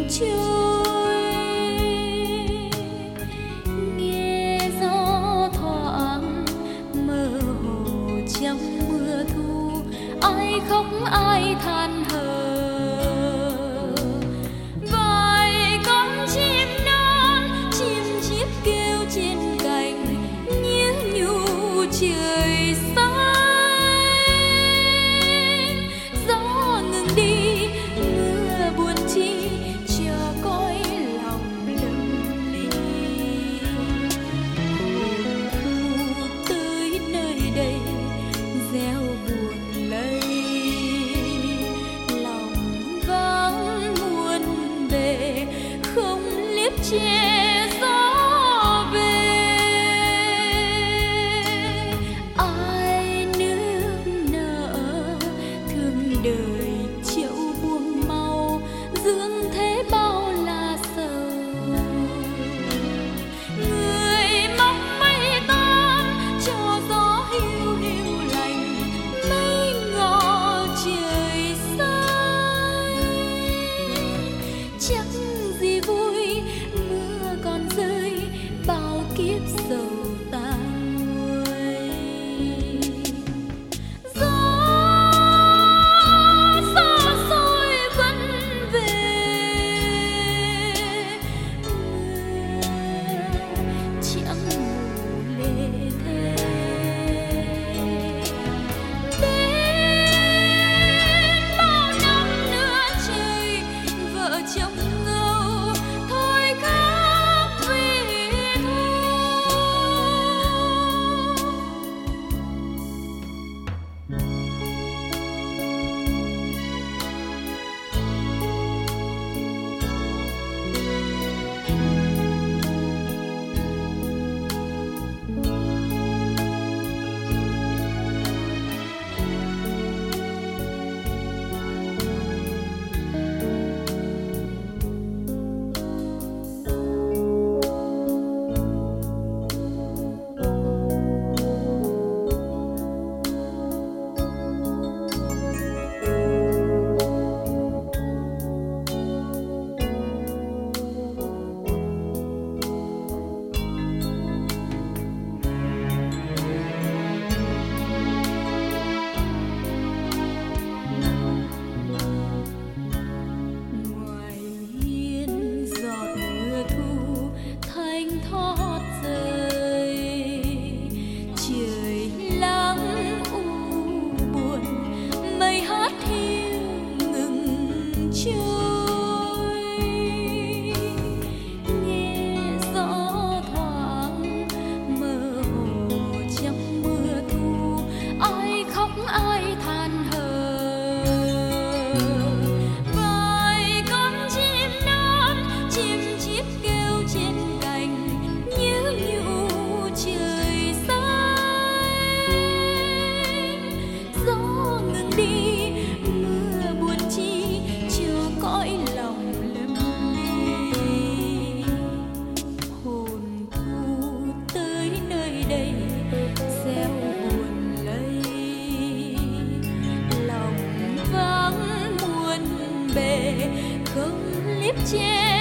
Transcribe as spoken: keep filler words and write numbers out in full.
trôi. Nghe gió thoảng mơ hồ trong mưa thu, ai khóc ai than hờ. Vài con chim non chim chiết kêu trên cành, nhớ nhủ trời xanh. Gió ngừng đi mưa buồn chi, cho cõi lòng lầm ly. Thu tới nơi đây gieo buồn lây, lòng vắng muôn bề không liếp che gió về. Ai nước nở thương đời chịu buông mau, dưỡng thế bao là sầu. Người mong mây tan cho gió hiu hiu lành, mây ngọ trời xanh. Chẳng gì vui mưa còn rơi, bao kiếp sầu ta nguôi. Gió xa xôi vẫn về, mưa chẳng mù lệ thế. Đến bao năm nữa trời vợ chồng ngâu, thôi khóc vì thu. Ngoài hiên giọt mưa thu thanh thoát rơi, trời lắng u buồn, mây hát hiu ngừng trôi. Nghe gió thoảng mơ hồ trong mưa thu, ai khóc ai than hờ. Vài con chim non chim chiết kêu trên cành, nhớ nhủ trời xanh. Gió ngừng đi mưa buồn chi, cho cõi lòng lầm ly. Hồn thu tới nơi đây gieo buồn lây, lòng vắng muôn bề không liếp che